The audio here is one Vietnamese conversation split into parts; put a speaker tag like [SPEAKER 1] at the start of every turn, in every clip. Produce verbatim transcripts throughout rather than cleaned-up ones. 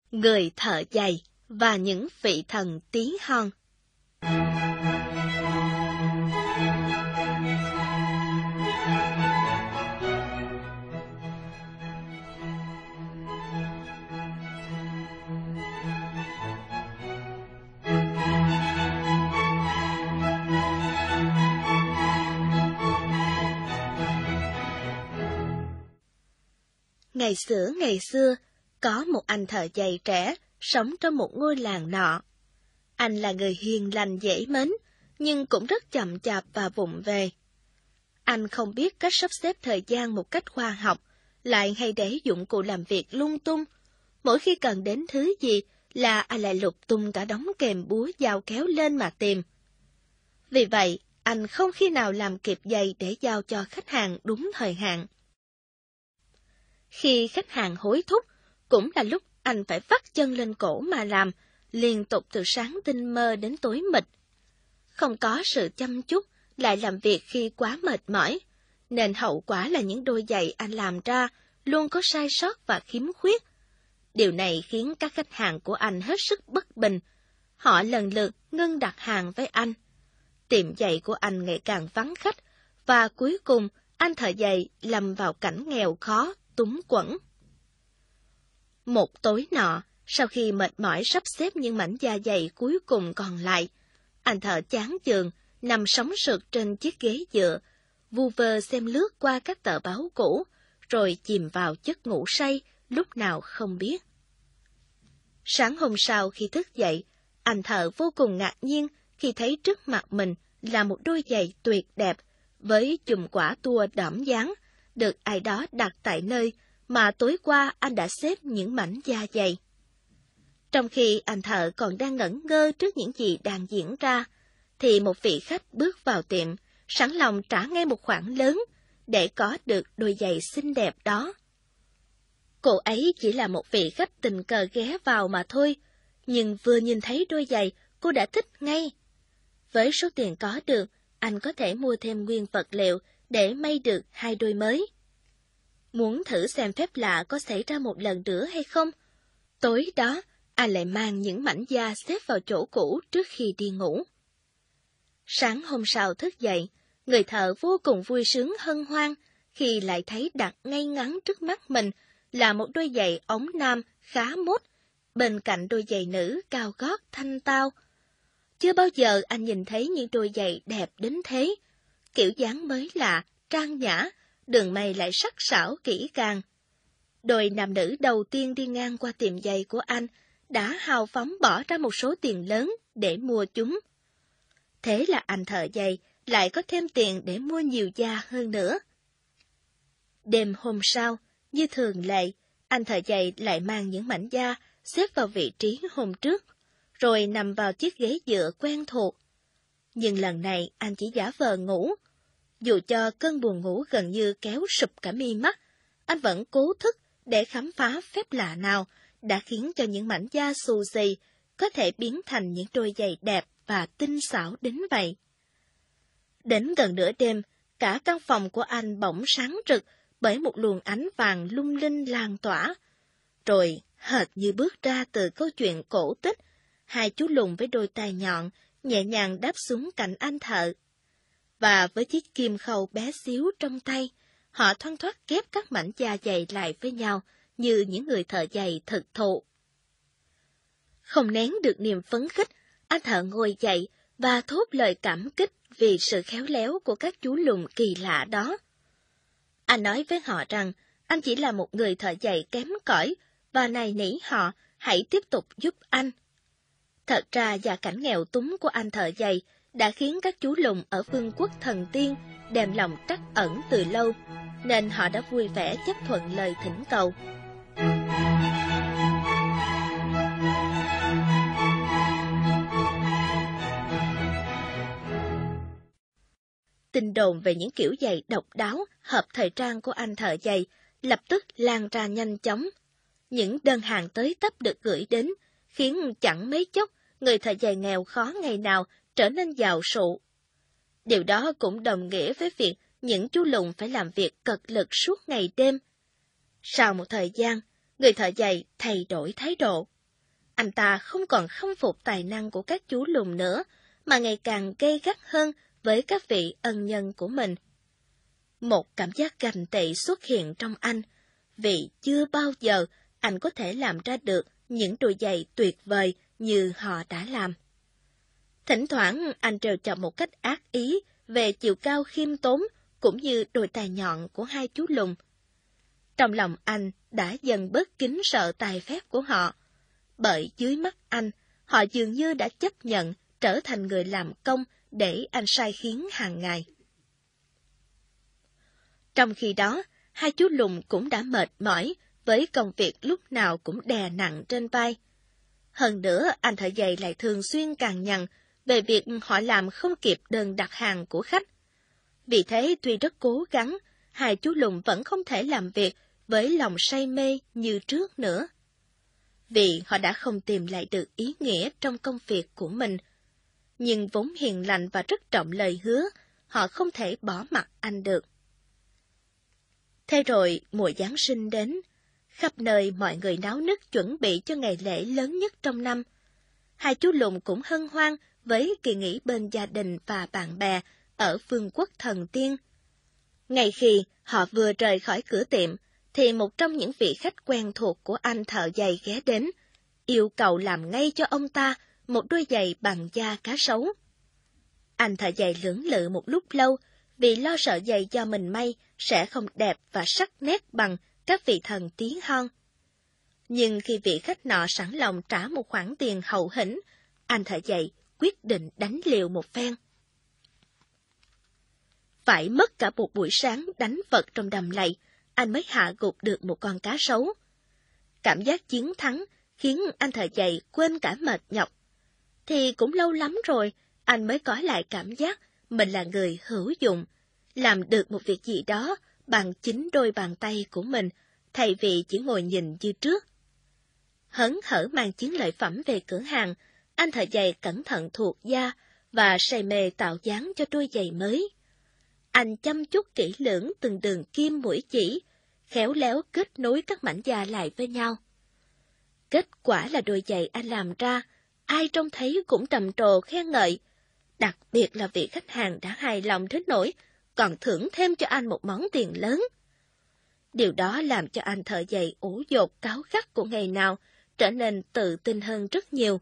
[SPEAKER 1] Người thợ giày và những vị thần tí hon. Ngày xưa ngày xưa, có một anh thợ giày trẻ sống trong một ngôi làng nọ. Anh là người hiền lành dễ mến, nhưng cũng rất chậm chạp và vụng về. Anh không biết cách sắp xếp thời gian một cách khoa học, lại hay để dụng cụ làm việc lung tung. Mỗi khi cần đến thứ gì là anh lại lục tung cả đống kềm búa dao kéo lên mà tìm. Vì vậy, anh không khi nào làm kịp giày để giao cho khách hàng đúng thời hạn. Khi khách hàng hối thúc, cũng là lúc anh phải vắt chân lên cổ mà làm, liên tục từ sáng tinh mơ đến tối mịt. Không có sự chăm chút, lại làm việc khi quá mệt mỏi, nên hậu quả là những đôi giày anh làm ra luôn có sai sót và khiếm khuyết. Điều này khiến các khách hàng của anh hết sức bất bình. Họ lần lượt ngưng đặt hàng với anh. Tiệm giày của anh ngày càng vắng khách, và cuối cùng anh thợ giày lâm vào cảnh nghèo khó, túng quẫn. Một tối nọ, sau khi mệt mỏi sắp xếp những mảnh da giày cuối cùng còn lại, anh thợ chán chường, nằm sóng sượt trên chiếc ghế dựa, vu vơ xem lướt qua các tờ báo cũ, rồi chìm vào giấc ngủ say, lúc nào không biết. Sáng hôm sau khi thức dậy, anh thợ vô cùng ngạc nhiên khi thấy trước mặt mình là một đôi giày tuyệt đẹp, với chùm quả tua đỏm dáng, được ai đó đặt tại nơi mà tối qua anh đã xếp những mảnh da giày. Trong khi anh thợ còn đang ngẩn ngơ trước những gì đang diễn ra, thì một vị khách bước vào tiệm, sẵn lòng trả ngay một khoản lớn để có được đôi giày xinh đẹp đó. Cô ấy chỉ là một vị khách tình cờ ghé vào mà thôi, nhưng vừa nhìn thấy đôi giày, cô đã thích ngay. Với số tiền có được, anh có thể mua thêm nguyên vật liệu để may được hai đôi mới. Muốn thử xem phép lạ có xảy ra một lần nữa hay không? Tối đó, anh lại mang những mảnh da xếp vào chỗ cũ trước khi đi ngủ. Sáng hôm sau thức dậy, người thợ vô cùng vui sướng hân hoan khi lại thấy đặt ngay ngắn trước mắt mình là một đôi giày ống nam khá mốt, bên cạnh đôi giày nữ cao gót thanh tao. Chưa bao giờ anh nhìn thấy những đôi giày đẹp đến thế, kiểu dáng mới lạ, trang nhã, đường may lại sắc sảo kỹ càng. Đôi nam nữ đầu tiên đi ngang qua tiệm giày của anh đã hào phóng bỏ ra một số tiền lớn để mua chúng. Thế là anh thợ giày lại có thêm tiền để mua nhiều da hơn nữa. Đêm hôm sau, như thường lệ, anh thợ giày lại mang những mảnh da xếp vào vị trí hôm trước, rồi nằm vào chiếc ghế dựa quen thuộc. Nhưng lần này anh chỉ giả vờ ngủ. Dù cho cơn buồn ngủ gần như kéo sụp cả mi mắt, anh vẫn cố thức để khám phá phép lạ nào đã khiến cho những mảnh da xù xì có thể biến thành những đôi giày đẹp và tinh xảo đến vậy. Đến gần nửa đêm, cả căn phòng của anh bỗng sáng rực bởi một luồng ánh vàng lung linh lan tỏa. Rồi, hệt như bước ra từ câu chuyện cổ tích, hai chú lùn với đôi tai nhọn nhẹ nhàng đáp xuống cạnh anh thợ. Và với chiếc kim khâu bé xíu trong tay, họ thoăn thoắt ghép các mảnh da giày lại với nhau như những người thợ giày thực thụ. Không nén được niềm phấn khích, anh thợ ngồi dậy và thốt lời cảm kích vì sự khéo léo của các chú lùn kỳ lạ đó. Anh nói với họ rằng anh chỉ là một người thợ giày kém cỏi và nài nỉ họ hãy tiếp tục giúp anh. Thật ra gia cảnh nghèo túng của anh thợ giày đã khiến các chú lùn ở vương quốc thần tiên đem lòng trắc ẩn từ lâu, nên họ đã vui vẻ chấp thuận lời thỉnh cầu. Tin đồn về những kiểu giày độc đáo, hợp thời trang của anh thợ giày lập tức lan ra nhanh chóng. Những đơn hàng tới tấp được gửi đến, khiến chẳng mấy chốc người thợ giày nghèo khó ngày nào trở nên giàu sụ. Điều đó cũng đồng nghĩa với việc những chú lùn phải làm việc cật lực suốt ngày đêm. Sau một thời gian, người thợ giày thay đổi thái độ. anh ta không còn khâm phục tài năng của các chú lùn nữa, mà ngày càng gay gắt hơn với các vị ân nhân của mình. Một cảm giác ganh tị xuất hiện trong anh, vì chưa bao giờ anh có thể làm ra được những đôi giày tuyệt vời như họ đã làm. Thỉnh thoảng anh trêu chọc một cách ác ý về chiều cao khiêm tốn cũng như đôi tài nhọn của hai chú lùn. Trong lòng anh đã dần bớt kính sợ tài phép của họ, bởi dưới mắt anh, họ dường như đã chấp nhận trở thành người làm công để anh sai khiến hàng ngày. Trong khi đó, hai chú lùn cũng đã mệt mỏi với công việc lúc nào cũng đè nặng trên vai. Hơn nữa, anh thợ giày lại thường xuyên cằn nhằn về việc họ làm không kịp đơn đặt hàng của khách. Vì thế, tuy rất cố gắng, hai chú lùn vẫn không thể làm việc với lòng say mê như trước nữa. Vì họ đã không tìm lại được ý nghĩa trong công việc của mình. Nhưng vốn hiền lành và rất trọng lời hứa, họ không thể bỏ mặc anh được. Thế rồi, mùa Giáng sinh đến, khắp nơi mọi người náo nức chuẩn bị cho ngày lễ lớn nhất trong năm. Hai chú lùn cũng hân hoan với kỳ nghỉ bên gia đình và bạn bè ở vương quốc thần tiên. Ngay khi họ vừa rời khỏi cửa tiệm, thì một trong những vị khách quen thuộc của anh thợ giày ghé đến, yêu cầu làm ngay cho ông ta một đôi giày bằng da cá sấu. Anh thợ giày lưỡng lự một lúc lâu, vì lo sợ giày do mình may sẽ không đẹp và sắc nét bằng các vị thần tí hon. Nhưng khi vị khách nọ sẵn lòng trả một khoản tiền hậu hĩnh, anh thợ giày quyết định đánh liều một phen. Phải mất cả một buổi sáng đánh vật trong đầm lầy, anh mới hạ gục được một con cá sấu. Cảm giác chiến thắng khiến anh thợ giày quên cả mệt nhọc. Thì cũng lâu lắm rồi, anh mới có lại cảm giác mình là người hữu dụng, làm được một việc gì đó bằng chính đôi bàn tay của mình, thay vì chỉ ngồi nhìn như trước. Hớn hở mang chiến lợi phẩm về cửa hàng, anh thợ giày cẩn thận thuộc da và say mê tạo dáng cho đôi giày mới. Anh chăm chút kỹ lưỡng từng đường kim mũi chỉ, khéo léo kết nối các mảnh da lại với nhau. Kết quả là đôi giày anh làm ra, ai trông thấy cũng trầm trồ khen ngợi, đặc biệt là vị khách hàng đã hài lòng đến nỗi còn thưởng thêm cho anh một món tiền lớn. Điều đó làm cho anh thợ giày ủ dột cáu gắt của ngày nào trở nên tự tin hơn rất nhiều.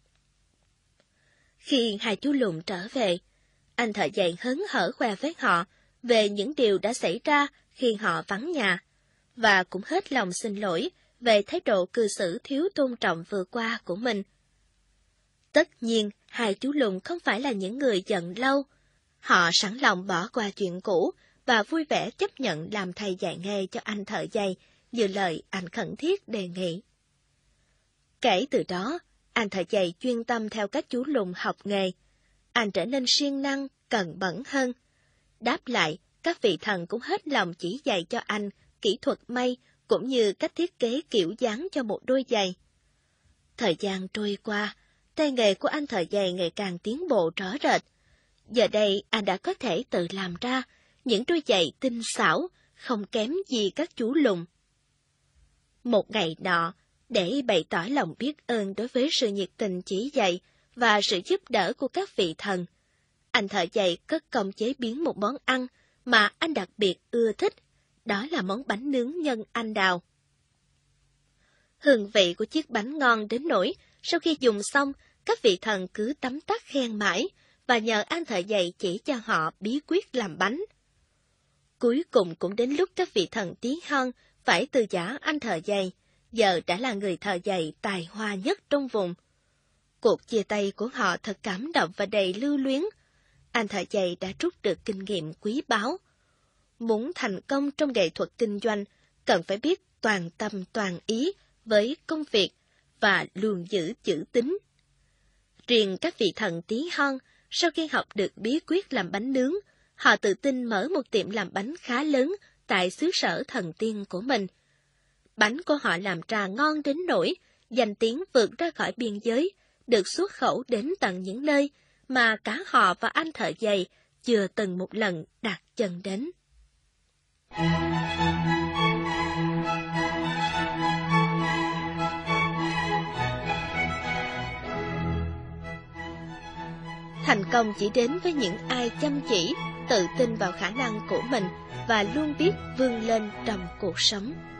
[SPEAKER 1] Khi hai chú lùn trở về, anh thợ giày hớn hở khoe với họ về những điều đã xảy ra khi họ vắng nhà, và cũng hết lòng xin lỗi về thái độ cư xử thiếu tôn trọng vừa qua của mình. Tất nhiên, hai chú lùn không phải là những người giận lâu. Họ sẵn lòng bỏ qua chuyện cũ và vui vẻ chấp nhận làm thầy dạy nghề cho anh thợ giày, như lời anh khẩn thiết đề nghị. Kể từ đó, anh thợ giày chuyên tâm theo các chú lùn học nghề. Anh trở nên siêng năng, cần mẫn hơn. Đáp lại, các vị thần cũng hết lòng chỉ dạy cho anh kỹ thuật may cũng như cách thiết kế kiểu dáng cho một đôi giày. Thời gian trôi qua, tay nghề của anh thợ giày ngày càng tiến bộ rõ rệt. Giờ đây anh đã có thể tự làm ra những đôi giày tinh xảo, không kém gì các chú lùn. Một ngày nọ, để bày tỏ lòng biết ơn đối với sự nhiệt tình chỉ dạy và sự giúp đỡ của các vị thần, anh thợ giày cất công chế biến một món ăn mà anh đặc biệt ưa thích, đó là món bánh nướng nhân anh đào. Hương vị của chiếc bánh ngon đến nỗi sau khi dùng xong, các vị thần cứ tấm tắc khen mãi và nhờ anh thợ giày chỉ cho họ bí quyết làm bánh. Cuối cùng cũng đến lúc các vị thần tí hon phải từ giã anh thợ giày, giờ đã là người thợ giày tài hoa nhất trong vùng. Cuộc chia tay của họ thật cảm động và đầy lưu luyến. Anh thợ giày đã rút được kinh nghiệm quý báu. Muốn thành công trong nghệ thuật kinh doanh, cần phải biết toàn tâm toàn ý với công việc và luôn giữ chữ tín. Riêng các vị thần tí hon, sau khi học được bí quyết làm bánh nướng, họ tự tin mở một tiệm làm bánh khá lớn tại xứ sở thần tiên của mình. Bánh của họ làm ra ngon đến nỗi danh tiếng vượt ra khỏi biên giới, được xuất khẩu đến tận những nơi mà cả họ và anh thợ giày chưa từng một lần đặt chân đến. Thành công chỉ đến với những ai chăm chỉ, tự tin vào khả năng của mình và luôn biết vươn lên trong cuộc sống.